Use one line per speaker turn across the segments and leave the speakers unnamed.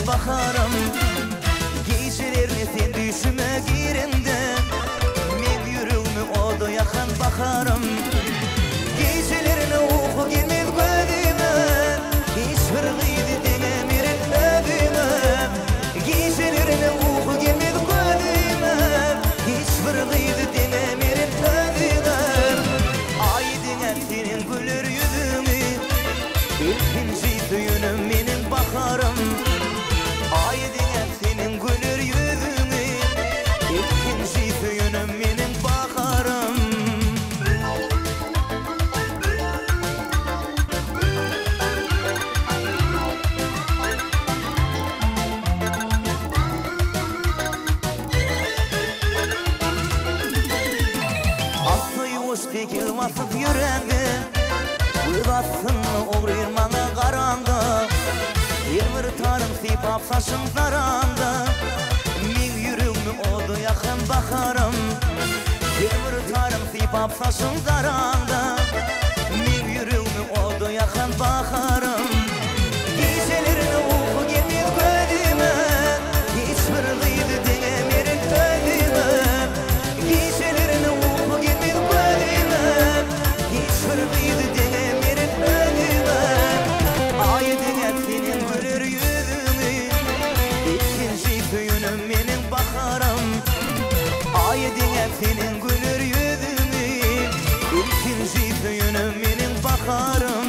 yakın bakarım. Gecelerni sen düşüme girinde, men yüreğimi oda yakın bakarım. Gecelerni uyku gelmez gözüme, hiçbir gıydı denemerim ödüme. Gecelerni uyku gelmez gözüme, hiçbir gıydı denemerim ödüme. Aydın senin güler yüzünü, İlkinci düğünüm benim bakarım. Aydın senin güler yüzünü, İlkinci düğünüm benim bakarım. Aslı hoş tekil basıp yüreğe, uygasın oğrayırmanı qaranda. Yemir tarım sipap saçım zaranda, men yüreğimi oda yakın bakarım. Yemir tarım sipap saçım zaranda, men yüreğimi oda yakın bakarım. Gecelerini uyku gelmez gözüme, hiçbir gıydı denemerim ödüme. Gecelerini uyku gelmez gözüme, hiçbir gıydı denemerim ödüme. Aydın senin güler yüzünü, İlkinci düğünüm benim bakarım. Aydın senin güler yüzünü, İlkinci düğünüm benim bakarım.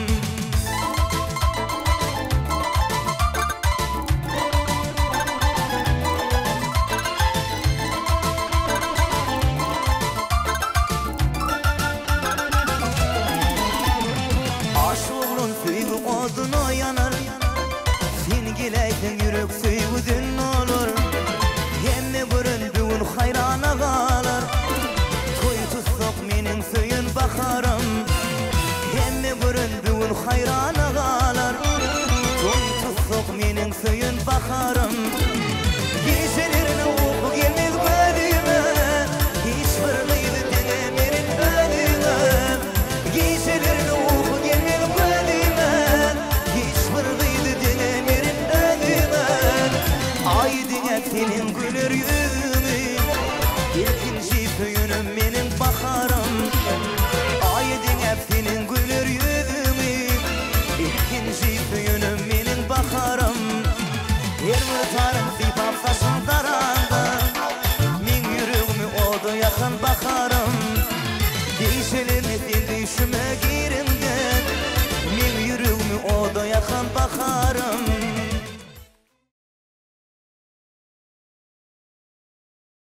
Aşığın suyu oduna yanar, sen geleysen yürek suyudun olur. Hemme göründüğün hayrana kalır, toy tutsak menin suyun bakarım. Hemme göründüğün hayrana kalır, toy tutsak menin suyun bakarım. Gecelerini uyku gelmez gözüme, hiçbir gıydı denemerim ödüme. Gecelerini uyku gelmez gözüme, hiçbir gıydı denemerim ödüme. Aydın senin güler yüzünü, İlkinci düğünüm benim bakarım. Aydın senin güler yüzünü, İlkinci düğünüm benim bakarım. Yemir tarım sipap saçım zaranda, men yüreğimi oda yakın bakarım. Gecelerni sen düşüme girinde, men yüreğimi oda yakın bakarım.